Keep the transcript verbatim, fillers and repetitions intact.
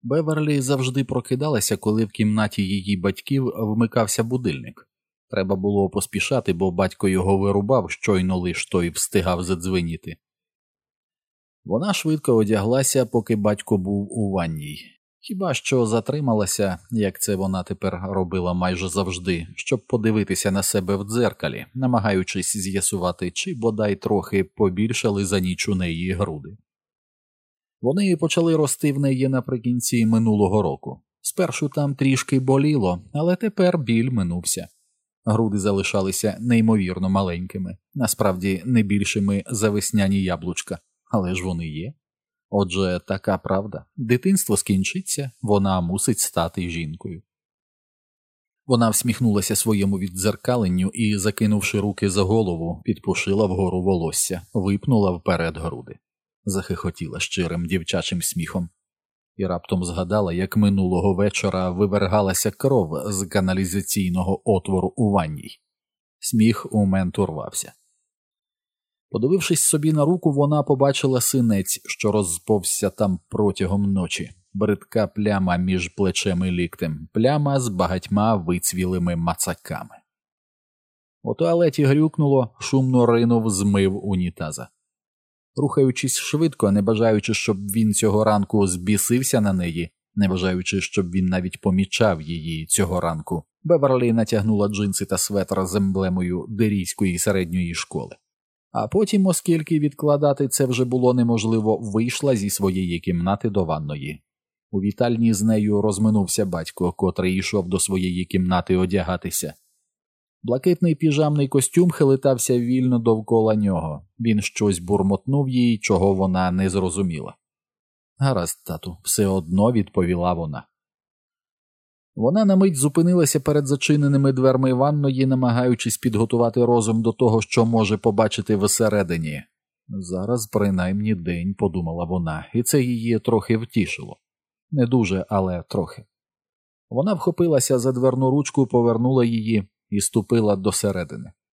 Беверлі завжди прокидалася, коли в кімнаті її батьків вмикався будильник. Треба було поспішати, бо батько його вирубав, щойно лиш той встигав задзвеніти. Вона швидко одяглася, поки батько був у ванній. Хіба що затрималася, як це вона тепер робила майже завжди, щоб подивитися на себе в дзеркалі, намагаючись з'ясувати, чи бодай трохи побільшали за ніч у неї груди. Вони почали рости в неї наприкінці минулого року. Спершу там трішки боліло, але тепер біль минувся. Груди залишалися неймовірно маленькими, насправді не більшими за весняні яблучка, але ж вони є. Отже, така правда. Дитинство скінчиться, вона мусить стати жінкою. Вона всміхнулася своєму віддзеркаленню і, закинувши руки за голову, підпушила вгору волосся, випнула вперед груди. Захихотіла щирим дівчачим сміхом. І раптом згадала, як минулого вечора вивергалася кров з каналізаційного отвору у ванній. Сміх у мент урвався. Подивившись собі на руку, вона побачила синець, що розповзся там протягом ночі. Бридка пляма між плечем і ліктем, пляма з багатьма вицвілими мацаками. У туалеті грюкнуло, шумно ринув, змив унітаза. Рухаючись швидко, не бажаючи, щоб він цього ранку збісився на неї, не бажаючи, щоб він навіть помічав її цього ранку, Беверлі натягнула джинси та светр з емблемою Дерійської середньої школи. А потім, оскільки відкладати це вже було неможливо, вийшла зі своєї кімнати до ванної. У вітальні з нею розминувся батько, котрий йшов до своєї кімнати одягатися. Блакитний піжамний костюм хилитався вільно довкола нього. Він щось бурмотнув їй, чого вона не зрозуміла. «Гаразд, тату», – все одно відповіла вона. Вона на мить зупинилася перед зачиненими дверми ванної, намагаючись підготувати розум до того, що може побачити всередині. «Зараз принаймні день», – подумала вона, і це її трохи втішило. Не дуже, але трохи. Вона вхопилася за дверну ручку, повернула її і ступила до середини.